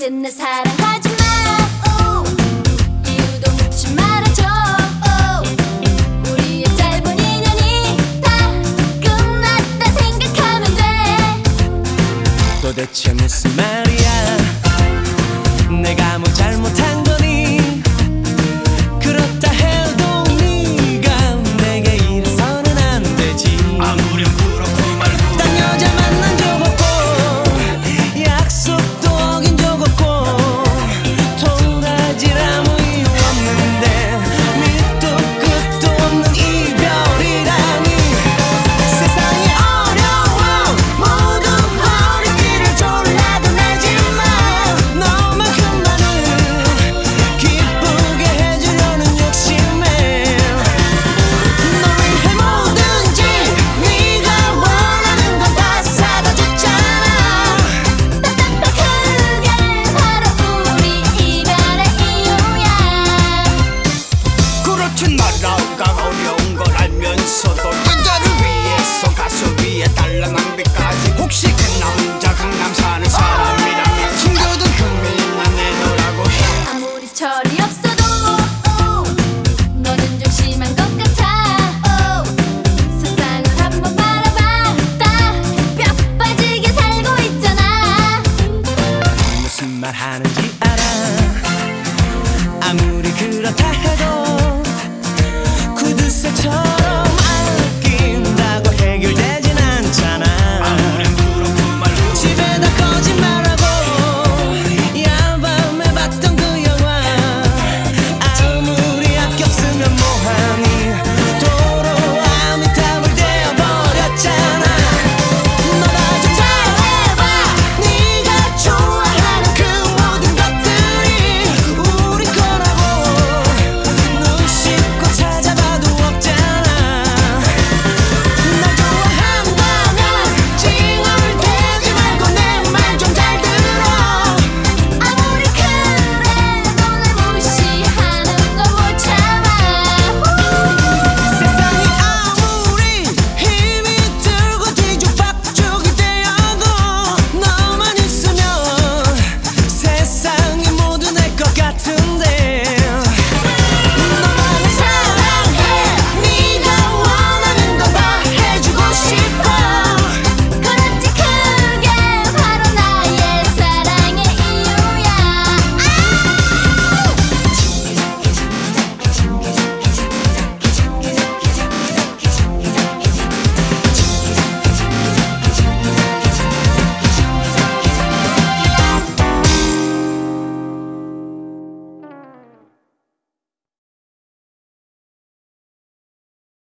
이젠 내 사랑하지 마. 이유도 묻지 말아줘. 우리의 짧은 인연이 다 끝났다 생각하면 돼. 도대체 무슨 말이야? 내가 뭐 잘못한 거니? 그렇다 해도 네가 내게 이래서는 안 되지. 아무렴 그렇고 말고 딴 여자 만난 적 없고 약속도 어긴 적 없고 돌아질 아무 이유 없는데 밑도 끝도 없는 이별이라니. 세상이 어려워 모두 허리띠를 졸라도 내지만 너만큼만은 기쁘게 해주려는 욕심에 널 위해 뭐든지 네가 원하는 건 다 사다 줬잖아. 그게 바로 우리 이별의 이유야. 그렇진 말아가 어려운 걸 알면서도 그대를 위해서 가슴 위에 달랑 낭비까지. 혹시 그 남자 강남 사는 사람이라면 친구들 금이나 내놓으라고 해. 아무리 철이 없어도 너는 좀 심한 것 같아. 세상을 한번 바라봐. 다 뼈 빠지게 살고 있잖아. 무슨 말 하는지 알아. 아무리 그렇다 해도 구두쇠처럼